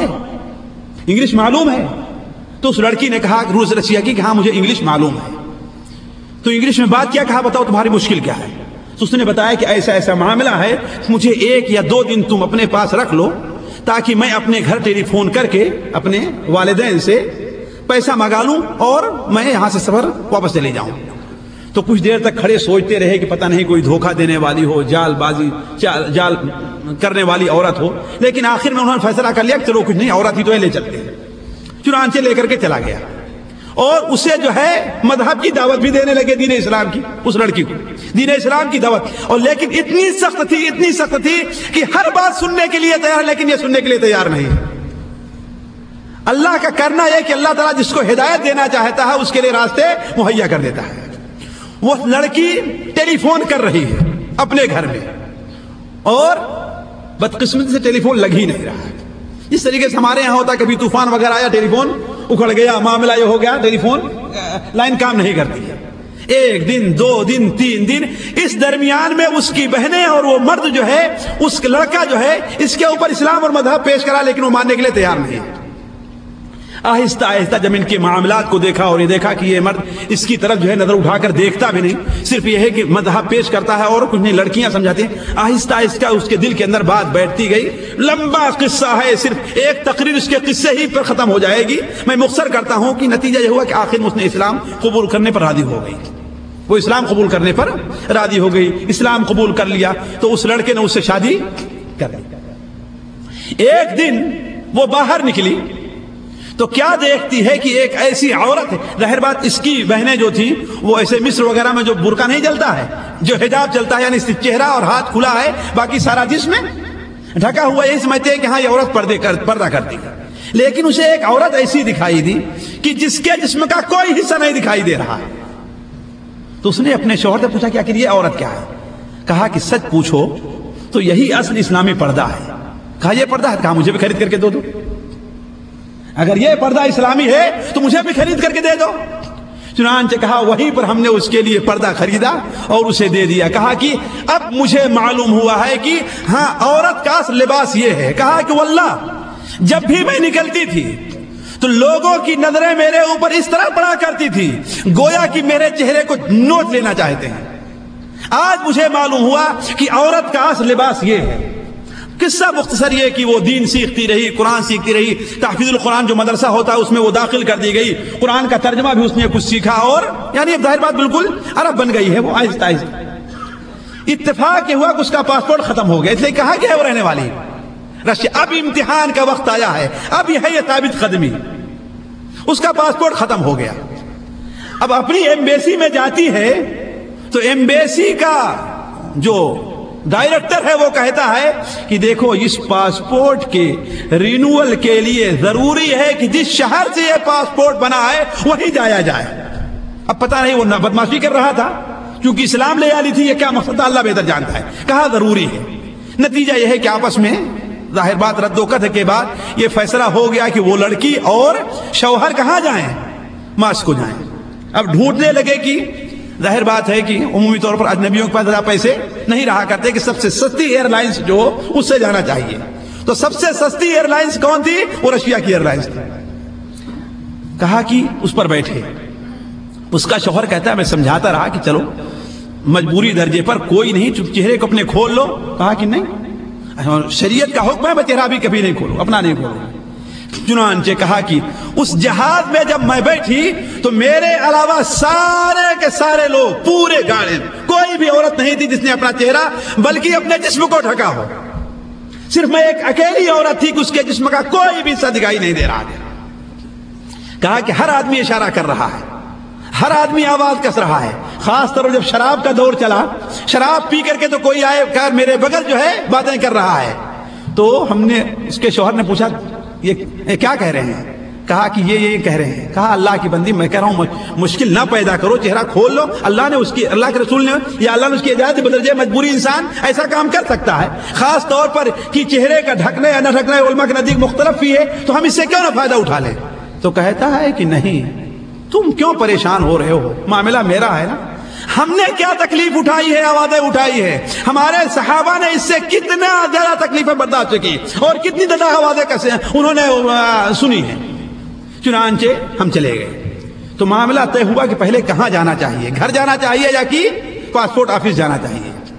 معلوم ہے؟ تو اس لڑکی نے کہا روز رشیا کی کہ ہاں مجھے انگلش معلوم ہے۔ تو انگلش میں بات کیا، کہا بتاؤ تمہاری مشکل کیا ہے؟ تو اس نے بتایا کہ ایسا ایسا معاملہ ہے, مجھے 1 یا 2 دن تم اپنے پاس رکھ لو تاکہ میں اپنے گھر ٹیلی فون کر کے اپنے والدین سے پیسہ منگا لوں اور میں یہاں سے سفر واپس چلے جاؤں. تو کچھ دیر تک کھڑے سوچتے رہے کہ پتہ نہیں کوئی دھوکہ دینے والی ہو, جال کرنے والی عورت ہو, لیکن آخر میں انہوں نے فیصلہ کر لیا کہ چلو کچھ نہیں, عورت ہی تو ہے, لے چلتے ہیں. چنانچہ لے کر کے چلا گیا اور اسے جو ہے مذہب کی دعوت بھی دینے لگے, دین اسلام کی, اس لڑکی کو دین اسلام کی دعوت. اور لیکن اتنی سخت تھی کہ ہر بات سننے کے لیے تیار, لیکن یہ سننے کے لیے تیار نہیں. اللہ کا کرنا ہے کہ اللہ تعالیٰ جس کو ہدایت دینا چاہتا ہے اس کے لیے راستے مہیا کر دیتا ہے. وہ لڑکی ٹیلی فون کر رہی ہے اپنے گھر میں اور بدقسمتی سے ٹیلی فون لگ ہی نہیں رہا ہے. اس طریقے سے ہمارے یہاں ہوتا ہے, کبھی طوفان وغیرہ آیا, ٹیلی فون اکھڑ گیا, معاملہ یہ ہو گیا, ٹیلی فون لائن کام نہیں کرتی ہے. 1 دن 2 دن 3 دن, اس درمیان میں اس کی بہنیں اور وہ مرد جو ہے, اس لڑکا جو ہے, اس کے اوپر اسلام اور مذہب پیش کرا, لیکن وہ ماننے کے لیے تیار نہیں. آہستہ آہستہ جب ان کے معاملات کو دیکھا اور یہ دیکھا کہ یہ مرد اس کی طرف جو ہے نظر اٹھا کر دیکھتا بھی نہیں, صرف یہ ہے کہ مذہب پیش کرتا ہے اور کچھ نہیں, لڑکیاں سمجھاتی ہیں. آہستہ آہستہ اس کے دل کے اندر بات بیٹھتی گئی. لمبا قصہ ہے, صرف ایک تقریر اس کے قصے ہی پر ختم ہو جائے گی. میں مختصر کرتا ہوں کہ نتیجہ یہ ہوا کہ آخر میں اس نے اسلام قبول کرنے پر راضی ہو گئی. وہ اسلام قبول کرنے پر راضی ہو گئی, اسلام قبول کر لیا. تو اس لڑکے نے اس سے شادی کر لی. ایک دن وہ باہر نکلی تو کیا دیکھتی ہے کہ ایک ایسی عورت ہے. ظاہر بات اس کی بہنیں جو تھی وہ ایسے مصر وغیرہ میں جو برقع نہیں جلتا ہے, جو حجاب چلتا ہے, یعنی چہرہ اور ہاتھ کھلا ہے, باقی سارا جسم ڈھکا ہوا, یہی سمجھتے ہیں کہ ہاں یہ عورت پردہ کرتی ہے. لیکن اسے ایک عورت ایسی دکھائی دی کہ جس کے جسم کا کوئی حصہ نہیں دکھائی دے رہا. تو اس نے اپنے شوہر سے پوچھا کہ آخر یہ عورت کیا ہے؟ کہا کہ سچ پوچھو تو یہی اصل اسلامی پردہ ہے. کہا یہ پردہ ہے؟ کہا مجھے بھی خرید کر کے دو. اگر یہ پردہ اسلامی ہے تو مجھے بھی خرید کر کے دے دو. چنانچہ کہا وہیں پر ہم نے اس کے لیے پردہ خریدا اور اسے دے دیا. کہا کہ اب مجھے معلوم ہوا ہے کہ ہاں عورت کا لباس یہ ہے. کہا کہ واللہ جب بھی میں نکلتی تھی تو لوگوں کی نظریں میرے اوپر اس طرح پڑا کرتی تھی گویا کہ میرے چہرے کو نوچ لینا چاہتے ہیں. آج مجھے معلوم ہوا کہ عورت کا لباس یہ ہے. قصہ مختصر یہ کہ وہ دین سیکھتی رہی, قرآن سیکھتی رہی. تحفیظ القرآن جو مدرسہ ہوتا ہے اس میں وہ داخل کر دی گئی. قرآن کا ترجمہ بھی اس نے کچھ سیکھا اور یعنی اب ظاہر بات بالکل عرب بن گئی ہے وہ آہستہ آہستہ. اتفاق یہ ہوا کہ اس کا پاسپورٹ ختم ہو گیا, اس لیے کہا کہ ہے وہ رہنے والی رشیا. اب امتحان کا وقت آیا ہے, اب یہ ہے یہ ثابت قدمی. اس کا پاسپورٹ ختم ہو گیا. اب اپنی ایمبیسی میں جاتی ہے تو ایمبیسی کا جو ڈائریکٹر ہے وہ کہتا ہے کہ دیکھو اس پاسپورٹ کے رینول کے لیے ضروری ہے کہ جس شہر سے یہ پاسپورٹ بنا ہے وہیں جایا جائے. اب پتہ نہیں وہ بدمعاشی کر رہا تھا کیونکہ اسلام لے آلی تھی, یہ کیا مقصد تھا اللہ بہتر جانتا ہے. کہا ضروری ہے. نتیجہ یہ ہے کہ آپس میں ظاہر بات رد و قطع کے بعد یہ فیصلہ ہو گیا کہ وہ لڑکی اور شوہر کہاں جائیں, ماسکو جائیں. اب ڈھونڈنے لگے کہ ظاہر بات ہے کہ عمومی طور پر اجنبیوں کے پاس زیادہ پیسے نہیں رہا کرتے کہ سب سے سستی ایئر لائنس جو اس سے جانا چاہیے. تو سب سے سستی ایئر لائنس کون تھی؟ وہ رشیا کی ایئر لائنس تھی. کہا کہ اس پر بیٹھے. اس کا شوہر کہتا ہے میں سمجھاتا رہا کہ چلو مجبوری درجے پر کوئی نہیں, چہرے کو اپنے کھول لو. کہا کہ نہیں, شریعت کا حکم ہے میں چہرہ بھی کبھی نہیں کھولوں, اپنا نہیں کھولوں. چنانچہ کہا کہ اس جہاز میں جب میں بیٹھی تو میرے علاوہ سارے کے سارے لوگ پورے گاڑی کوئی بھی عورت نہیں تھی جس نے اپنا چہرہ بلکہ اپنے جسم کو ڈھکا ہو. صرف میں ایک اکیلی عورت تھی کہ اس کے جسم کا کوئی بھی حصہ دکھائی نہیں دے رہا تھا. کہا کہ ہر آدمی اشارہ کر رہا ہے, ہر آدمی آواز کس رہا ہے. خاص طور جب شراب کا دور چلا, شراب پی کر کے تو کوئی آئے کہ میرے بغل جو ہے باتیں کر رہا ہے. تو ہم نے اس کے شوہر نے پوچھا یہ کیا کہہ رہے ہیں؟ کہا کہ یہ کہہ رہے ہیں. کہا اللہ کی بندی میں کہہ رہا ہوں مشکل نہ پیدا کرو, چہرہ کھول لو. اللہ نے اس کی, اللہ کے رسول نے یا اللہ نے اس کی اجازت بدل جائے, مجبوری انسان ایسا کام کر سکتا ہے. خاص طور پر کہ چہرے کا ڈھکنا یا نہ ڈھکنا علماء کے نزدیک مختلف ہی ہے, تو ہم اس سے کیوں نہ فائدہ اٹھا لیں. تو کہتا ہے کہ نہیں, تم کیوں پریشان ہو رہے ہو, معاملہ میرا ہے نا. ہم نے کیا تکلیف اٹھائی ہے, آوازیں اٹھائی ہے. ہمارے صحابہ نے اس سے کتنا زیادہ تکلیفیں برداشت کی اور کتنی زیادہ آوازیں کسے انہوں نے سنی ہیں. چنانچہ ہم چلے گئے. تو معاملہ طے ہوا کہ پہلے کہاں جانا چاہیے, گھر جانا چاہیے یا کہ پاسپورٹ آفس جانا چاہیے.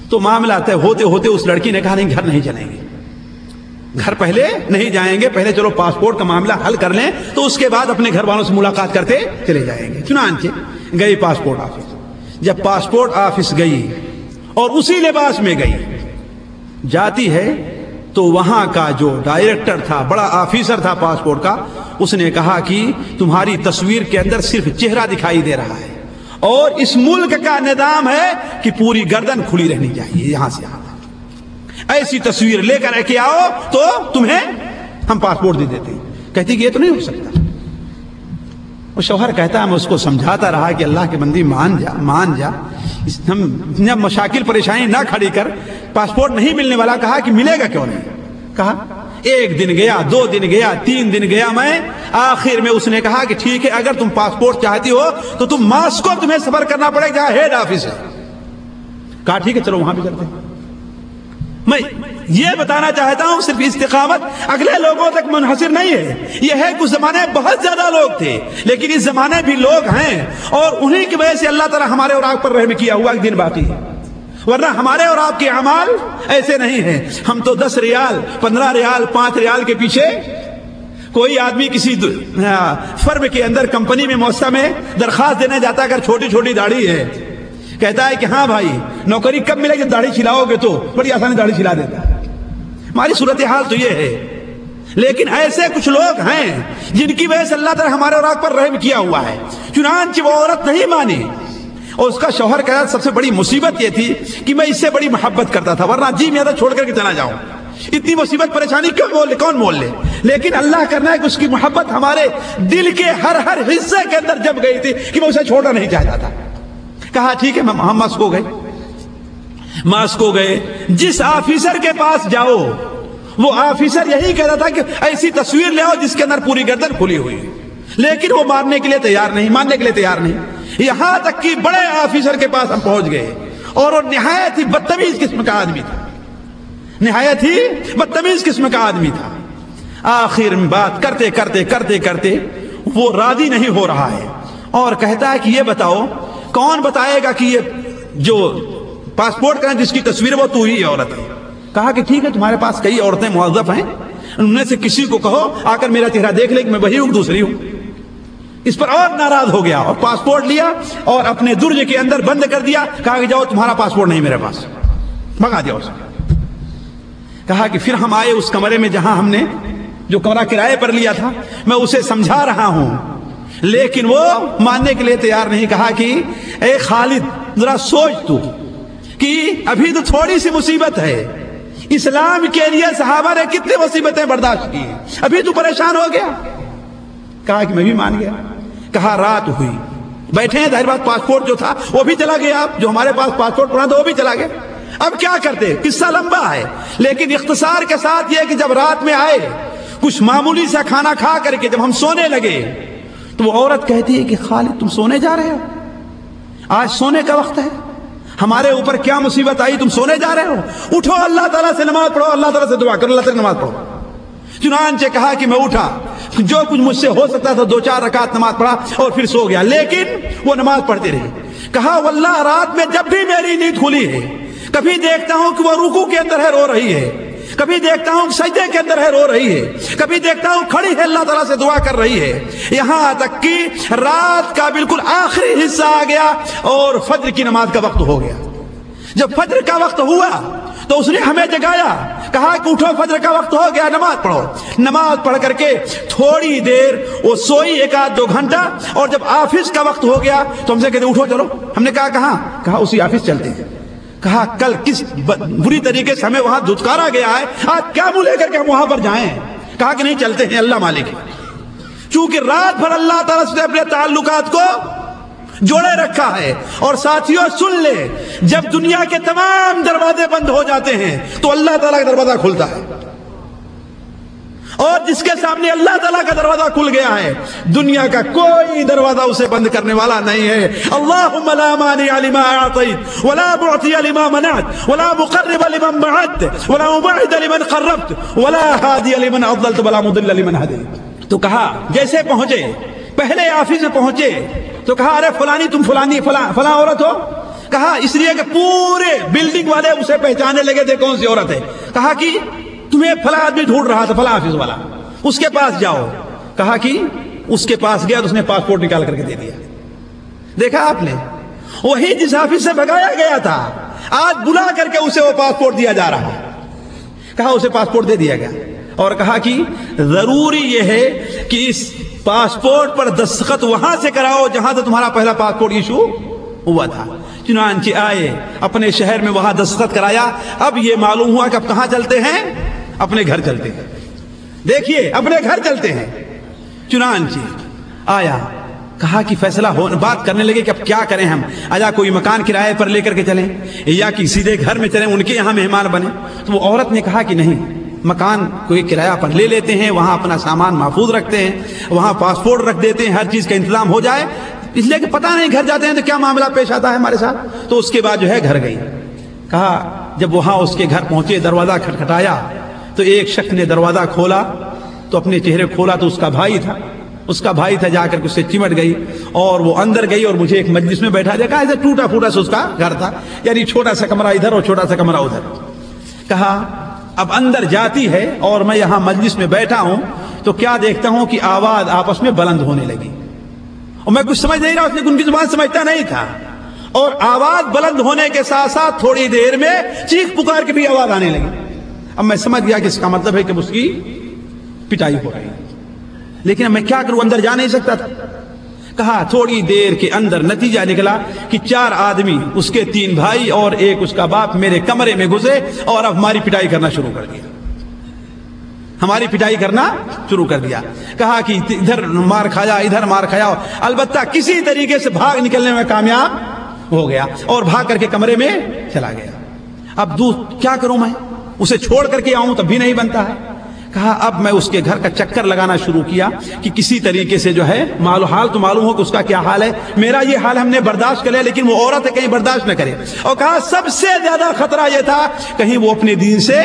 تو معاملہ طے ہوتے ہوتے اس لڑکی نے کہا نہیں گھر نہیں چلیں گے, گھر پہلے نہیں جائیں گے, پہلے چلو پاسپورٹ کا معاملہ حل کر لیں تو اس کے بعد اپنے گھر والوں سے ملاقات کرتے چلے جائیں گے. چنانچہ گئی پاسپورٹ آفس. جب پاسپورٹ آفس گئی اور اسی لباس میں گئی, جاتی ہے تو وہاں کا جو ڈائریکٹر تھا, بڑا آفیسر تھا پاسپورٹ کا, اس نے کہا کہ تمہاری تصویر کے اندر صرف چہرہ دکھائی دے رہا ہے اور اس ملک کا نظام ہے کہ پوری گردن کھلی رہنی چاہیے یہاں سے یہاں. ایسی تصویر لے کر کے آؤ تو تمہیں ہم پاسپورٹ دے دیتے ہیں. کہتی کہ یہ تو نہیں ہو سکتا. وہ شوہر کہتا ہے میں اس کو سمجھاتا رہا کہ اللہ کے بندی مان جا ہم مشاکل پریشانی نہ کھڑی کر, پاسپورٹ نہیں ملنے والا. کہا کہ ملے گا کیوں نہیں. کہا 1 دن گیا, 2 دن گیا, 3 دن گیا میں, آخر میں اس نے کہا کہ ٹھیک ہے اگر تم پاسپورٹ چاہتی ہو تو تم ماسکو تمہیں سفر کرنا پڑے گا, ہیڈ آفس ہے. کہا ٹھیک ہے چلو وہاں بھی کرتے ہیں. میں یہ بتانا چاہتا ہوں صرف استقامت اگلے لوگوں تک منحصر نہیں ہے. یہ ہے کچھ زمانے بہت زیادہ لوگ تھے لیکن اس زمانے بھی لوگ ہیں اور انہی کی وجہ سے اللہ تعالیٰ ہمارے اور آپ پر رحم کیا ہوا ایک دن باقی ہے. ورنہ ہمارے اور آپ کے اعمال ایسے نہیں ہیں. ہم تو 10 ریال 15 ریال 5 ریال کے پیچھے, کوئی آدمی کسی فرم کے اندر کمپنی میں موسم میں درخواست دینے جاتا اگر چھوٹی چھوٹی داڑھی ہے, کہتا ہے کہ ہاں بھائی نوکری کب ملے گی, داڑھی چھلاؤ گے تو بڑی آسانی داڑھی چھلا دیتا ہے. ہماری صورتحال تو یہ ہے. لیکن ایسے کچھ لوگ ہیں جن کی وجہ سے اللہ تعالیٰ ہمارے اور آپ پر رحم کیا ہوا ہے. چنانچہ وہ عورت نہیں مانی اور اس کا شوہر کہا سب سے بڑی مصیبت یہ تھی کہ میں اس سے بڑی محبت کرتا تھا, ورنہ جی میں چھوڑ کر کے چلا جاؤں. اتنی مصیبت پریشانی کون مول لے. لیکن اللہ کرنا ہے کہ اس کی محبت ہمارے دل کے ہر حصے کے اندر جم گئی تھی کہ میں اسے چھوڑنا نہیں چاہتا تھا. کہا ٹھیک ہے ہم ماسکو گئے. جس آفیسر کے پاس جاؤ وہ آفیسر یہی کہتا تھا کہ ایسی تصویر لے آؤ جس کے اندر پوری گردن کھلی ہوئی, لیکن وہ ماننے کے لیے تیار نہیں. یہاں تک کہ بڑے آفیسر کے پاس ہم پہنچ گئے اور وہ نہایت ہی بدتمیز قسم کا آدمی تھا. آخر میں بات کرتے وہ راضی نہیں ہو رہا ہے اور کہتا ہے کہ یہ بتاؤ کون بتائے گا کہ یہ جو پاسپورٹ کا جس کی تصویر وہ تو ہی عورت ہے. کہا کہ ٹھیک ہے تمہارے پاس کئی عورتیں موظف ہیں, ان میں سے کسی کو کہو آ کر میرا چہرہ دیکھ لے کہ میں وہی ہوں دوسری ہوں. اس پر اور ناراض ہو گیا اور پاسپورٹ لیا اور اپنے درج کے اندر بند کر دیا. کہا کہ جاؤ تمہارا پاسپورٹ نہیں میرے پاس, بھگا دیا اسے. کہا کہ پھر ہم آئے اس کمرے میں جہاں ہم نے جو کمرہ کرائے پر لیا تھا. میں اسے سمجھا رہا ہوں لیکن وہ ماننے کے لیے تیار نہیں. کہا کہ اے خالد ذرا سوچ تو کہ ابھی تو تھوڑی سی مصیبت ہے, اسلام کے لیے صحابہ نے کتنی مصیبتیں برداشت کی, ابھی تو پریشان ہو گیا. کہا کہ میں بھی مان گیا. کہا رات ہوئی, بیٹھے ہیں, ظاہر بات پاسپورٹ جو تھا وہ بھی چلا گیا, جو ہمارے پاس پاسپورٹ پڑا تھا وہ بھی چلا گیا. اب کیا کرتے, قصہ لمبا ہے لیکن اختصار کے ساتھ یہ کہ جب رات میں آئے کچھ معمولی سا کھانا کھا کر کے جب ہم سونے لگے تو وہ عورت کہتی ہے کہ خالد تم سونے جا رہے ہو, آج سونے کا وقت ہے, ہمارے اوپر کیا مصیبت آئی, تم سونے جا رہے ہو, اٹھو اللہ تعالیٰ سے نماز پڑھو, اللہ تعالیٰ سے دعا کرو, اللہ تعالیٰ نماز پڑھو. چنانچہ کہا کہ میں اٹھا, جو کچھ مجھ سے ہو سکتا تھا 2-4 رکعت نماز پڑھا اور پھر سو گیا, لیکن وہ نماز پڑھتے رہے. کہا واللہ رات میں جب بھی میری نیند کھلی ہے کبھی دیکھتا ہوں کہ وہ رکوع کے اندر ہے رو رہی ہے, کبھی دیکھتا ہوں سجدے کے اندر ہے رو رہی ہے, کبھی دیکھتا ہوں کھڑی ہے اللہ تعالیٰ سے دعا کر رہی ہے, یہاں تک کہ رات کا بالکل آخری حصہ آ گیا اور فجر کی نماز کا وقت ہو گیا. جب فجر کا وقت ہوا تو اس نے ہمیں جگایا, کہا کہ اٹھو فجر کا وقت ہو گیا, نماز پڑھو. نماز پڑھ کر کے تھوڑی دیر وہ سوئی 1-2 گھنٹہ, اور جب آفس کا وقت ہو گیا تو ہم سے کہتے اٹھو چلو. ہم نے کہا کہاں, کہا اسی آفس چلتے ہیں. کہا کل کس بری طریقے سے ہمیں وہاں دھتکارا گیا ہے, آج کیا منہ لے کر کے ہم وہاں پر جائیں. کہا کہ نہیں چلتے ہیں, اللہ مالک ہے. چونکہ رات بھر اللہ تعالیٰ سے اپنے تعلقات کو جوڑے رکھا ہے. اور ساتھیوں سن لے, جب دنیا کے تمام دروازے بند ہو جاتے ہیں تو اللہ تعالیٰ کا دروازہ کھلتا ہے, اور جس کے سامنے اللہ تعالیٰ کا دروازہ کھل گیا ہے دنیا کا کوئی دروازہ اسے بند کرنے والا نہیں ہے. اللہم لا مانع لما اعطیت ولا معطی لما منعت ولا مقرب لمن بعدت ولا مبعد لمن قربت ولا ہادی لمن اضللت ولا مضل لمن ہدیت. تو کہا جیسے پہنچے, پہلے آفس میں پہنچے تو کہا ارے فلانی تم فلاں عورت ہو. کہا اس لیے کہ پورے بلڈنگ والے اسے پہچانے لگے تھے کون سی عورت ہے. کہا کہ تمہیں فلاں آدمی ڈھونڈ رہا تھا، فلاں آفس والا، اس کے پاس جاؤ. کہا کہ اس کے پاس گیا تو اس نے پاسپورٹ نکال کر کے دے دیا. دیکھا آپ نے، وہی جس آفس سے بھگایا گیا تھا آج بلا کر کے اسے وہ پاسپورٹ دیا جا رہا ہے. کہا اسے پاسپورٹ دے دیا گیا اور کہا کہ ضروری یہ ہے کہ اس پاسپورٹ پر دستخط وہاں سے کراؤ جہاں سے تمہارا پہلا پاسپورٹ ایشو ہوا تھا. چنانچہ آئے اپنے شہر میں، وہاں دستخط کرایا. اب یہ معلوم ہوا کہ اب کہاں چلتے ہیں؟ اپنے گھر چلتے ہیں. دیکھیے اپنے گھر چلتے ہیں. چنانچہ آیا، کہا کہ فیصلہ بات کرنے لگے کہ اب کیا کریں ہم، آیا کوئی مکان کرائے پر لے کر کے چلیں یا کہ سیدھے گھر میں چلیں، ان کے یہاں مہمان بنے. تو وہ عورت نے کہا کہ نہیں، مکان کوئی کرایہ پر لے لیتے ہیں، وہاں اپنا سامان محفوظ رکھتے ہیں، وہاں پاسپورٹ رکھ دیتے ہیں، ہر چیز کا انتظام ہو جائے. اس لیے کہ پتہ نہیں گھر جاتے ہیں تو کیا معاملہ پیش آتا ہے ہمارے ساتھ. تو اس کے بعد جو ہے گھر گئی. کہا جب وہاں اس کے گھر پہنچے، دروازہ کھٹکھٹایا تو ایک شخص نے دروازہ کھولا تو اپنے چہرے کھولا تو اس کا بھائی تھا. اس کا بھائی تھا، جا کر کے اس سے چمٹ گئی اور وہ اندر گئی اور مجھے ایک مجلس میں بیٹھا دیا. کہا ایسے ٹوٹا پھوٹا سا اس کا گھر تھا، یعنی چھوٹا سا کمرہ ادھر اور چھوٹا سا کمرہ ادھر. کہا اب اندر جاتی ہے اور میں یہاں مجلس میں بیٹھا ہوں تو کیا دیکھتا ہوں کہ آواز آپس میں بلند ہونے لگی اور میں کچھ سمجھ نہیں رہا. اس نے ان کی زبان سمجھتا نہیں تھا اور آواز بلند ہونے کے ساتھ ساتھ تھوڑی دیر میں چیخ پکار کے بھی آواز آنے لگی. اب میں سمجھ گیا کہ اس کا مطلب ہے کہ اس کی پٹائی ہو رہی ہے، لیکن میں کیا کروں، اندر جا نہیں سکتا تھا. کہا تھوڑی دیر کے اندر نتیجہ نکلا کہ 4 آدمی، اس کے 3 بھائی اور ایک اس کا باپ میرے کمرے میں گھسے اور اب ہماری پٹائی کرنا شروع کر دیا. ہماری پٹائی کرنا شروع کر دیا. کہا کہ ادھر مار کھایا، ادھر مار کھایا، البتہ کسی طریقے سے بھاگ نکلنے میں کامیاب ہو گیا اور بھاگ کر کے کمرے میں چلا گیا. اب کیا کروں، میں اسے چھوڑ کر کے آؤں تب بھی نہیں بنتا ہے. کہا اب میں اس کے گھر کا چکر لگانا شروع کیا کہ کسی طریقے سے جو ہے حال تو معلوم ہو کہ اس کا کیا حال ہے. میرا یہ حال ہم نے برداشت کر لیا لیکن وہ عورت ہے کہیں برداشت نہ کرے. اور کہا سب سے زیادہ خطرہ یہ تھا کہیں وہ اپنے دین سے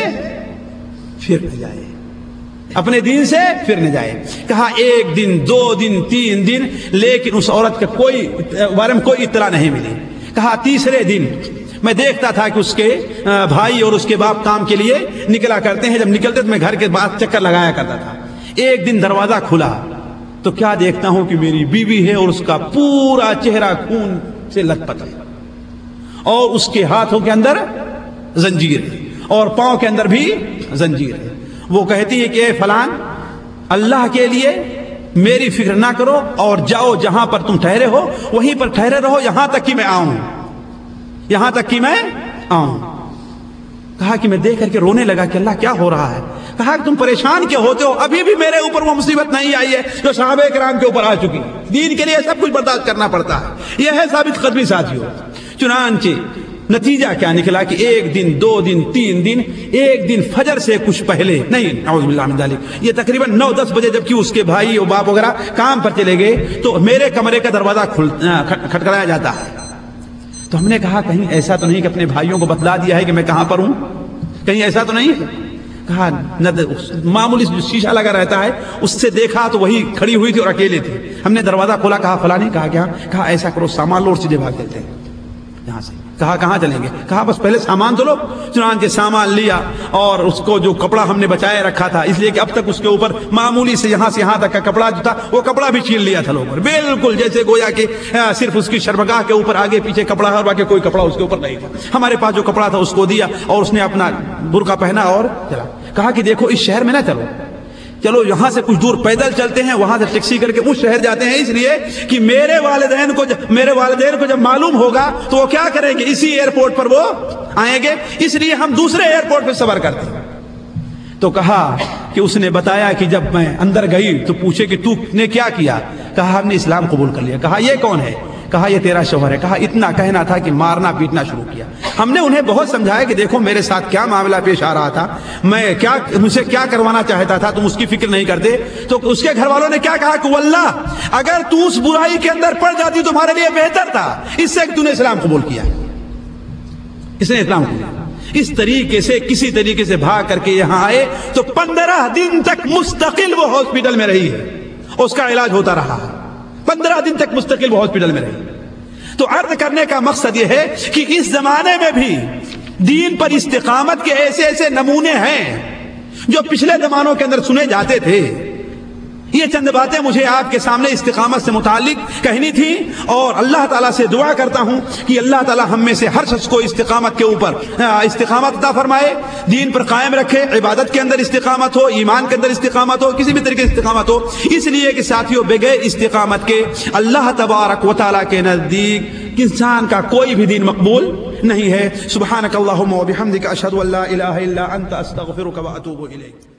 پھر نہ جائے، اپنے دین سے پھر نہ جائے. کہا 1 دن 2 دن 3 دن، لیکن اس عورت کے بارے میں کوئی اطلاع نہیں ملی. کہا تیسرے دن میں دیکھتا تھا کہ اس کے بھائی اور اس کے باپ کام کے لیے نکلا کرتے ہیں، جب نکلتے تو میں گھر کے بعد چکر لگایا کرتا تھا. ایک دن دروازہ کھلا تو کیا دیکھتا ہوں کہ میری بیوی ہے اور اس کا پورا چہرہ خون سے لت پت ہے اور اس کے ہاتھوں کے اندر زنجیر ہے اور پاؤں کے اندر بھی زنجیر ہے. وہ کہتی ہے کہ اے فلان، اللہ کے لیے میری فکر نہ کرو اور جاؤ جہاں پر تم ٹھہرے ہو وہیں پر ٹھہرے رہو یہاں تک کہ میں آؤں، یہاں تک کہ میں آؤں. کہا کہ میں دیکھ کر کے رونے لگا کہ اللہ کیا ہو رہا ہے. کہا کہ تم پریشان کیا ہوتے ہو، ابھی بھی میرے اوپر وہ مصیبت نہیں آئی ہے جو صحابہ کرام کے اوپر آ چکی. دین کے لیے سب کچھ برداشت کرنا پڑتا ہے، یہ ہے ثابت قدمی ساتھیوں. چنانچہ نتیجہ کیا نکلا کہ 1 دن 2 دن 3 دن، ایک دن فجر سے کچھ پہلے، نہیں اعوذ باللہ من ذلک، یہ تقریباً 9-10 بجے جبکہ اس کے بھائی اور باپ وغیرہ کام پر چلے گئے تو میرے کمرے کا دروازہ کھٹکھٹایا جاتا ہے. تو ہم نے کہا کہیں ایسا تو نہیں کہ اپنے بھائیوں کو بتلا دیا ہے کہ میں کہاں پر ہوں، کہیں ایسا تو نہیں. کہا معمولی شیشہ لگا رہتا ہے، اس سے دیکھا تو وہی کھڑی ہوئی تھی اور اکیلے تھی. ہم نے دروازہ کھولا، کہا فلاں، کہا کیا؟ کہا ایسا کرو سامان لوٹ سیدھے بھاگ دیتے ہیں یہاں سے. کہا کہاں چلیں گے؟ کہا بس پہلے سامان تو لو. چنانچہ سامان لیا اور اس کو جو کپڑا ہم نے بچائے رکھا تھا، اس لیے کہ اب تک اس کے اوپر معمولی سے یہاں تک کا کپڑا جو تھا وہ کپڑا بھی چھین لیا تھا لوگوں، بالکل جیسے گویا کہ صرف اس کی شرمگاہ کے اوپر آگے پیچھے کپڑا ہے اور باقی کوئی کپڑا اس کے اوپر نہیں تھا. ہمارے پاس جو کپڑا تھا اس کو دیا اور اس نے اپنا برقع پہنا اور چلا. کہا کہ دیکھو اس شہر میں نہ چلو یہاں سے کچھ دور پیدل چلتے ہیں، وہاں سے ٹیکسی کر کے اس شہر جاتے ہیں، اس لیے کہ میرے والدین کو جب معلوم ہوگا تو وہ کیا کریں گے، اسی ایئرپورٹ پر وہ آئیں گے، اس لیے ہم دوسرے ایئرپورٹ پہ سفر کرتے ہیں. تو کہا کہ اس نے بتایا کہ جب میں اندر گئی تو پوچھے کہ تو نے کیا کیا؟ کہا ہم نے اسلام قبول کر لیا. کہا یہ کون ہے؟ کہا یہ تیرا شوہر ہے. کہا اتنا کہنا تھا کہ مارنا پیٹنا شروع کیا. ہم نے انہیں بہت سمجھایا کہ دیکھو میرے ساتھ کیا معاملہ پیش آ رہا تھا، میں مجھ سے کیا کروانا چاہتا تھا، تم اس کی فکر نہیں کرتے. تو اس کے گھر والوں نے کیا کہا کہ واللہ اگر تو اس برائی کے اندر پڑ جاتی تمہارے لیے بہتر تھا اس سے کہ تو نے اسلام قبول کیا. اس نے اسلام قبول. اس طریقے سے کسی طریقے سے بھاگ کر کے یہاں آئے تو 15 دن تک مستقل وہ ہاسپٹل میں رہی ہے، اس کا علاج ہوتا رہا. 15 دن تک مستقل وہ ہاسپٹل میں رہی. تو عرض کرنے کا مقصد یہ ہے کہ اس زمانے میں بھی دین پر استقامت کے ایسے ایسے نمونے ہیں جو پچھلے زمانوں کے اندر سنے جاتے تھے. یہ چند باتیں مجھے آپ کے سامنے استقامت سے متعلق کہنی تھی، اور اللہ تعالیٰ سے دعا کرتا ہوں کہ اللہ تعالیٰ ہم میں سے ہر شخص کو استقامت کے اوپر استقامت عطا فرمائے، دین پر قائم رکھے، عبادت کے اندر استقامت ہو، ایمان کے اندر استقامت ہو، کسی بھی طریقے سے استقامت ہو. اس لیے کہ ساتھیوں بغیر استقامت کے اللہ تبارک و تعالیٰ کے نزدیک انسان کا کوئی بھی دین مقبول نہیں ہے. سبحانک اللہم و بحمدک اشہد ان لا الہ الا انت استغفرک و اتوب الیک.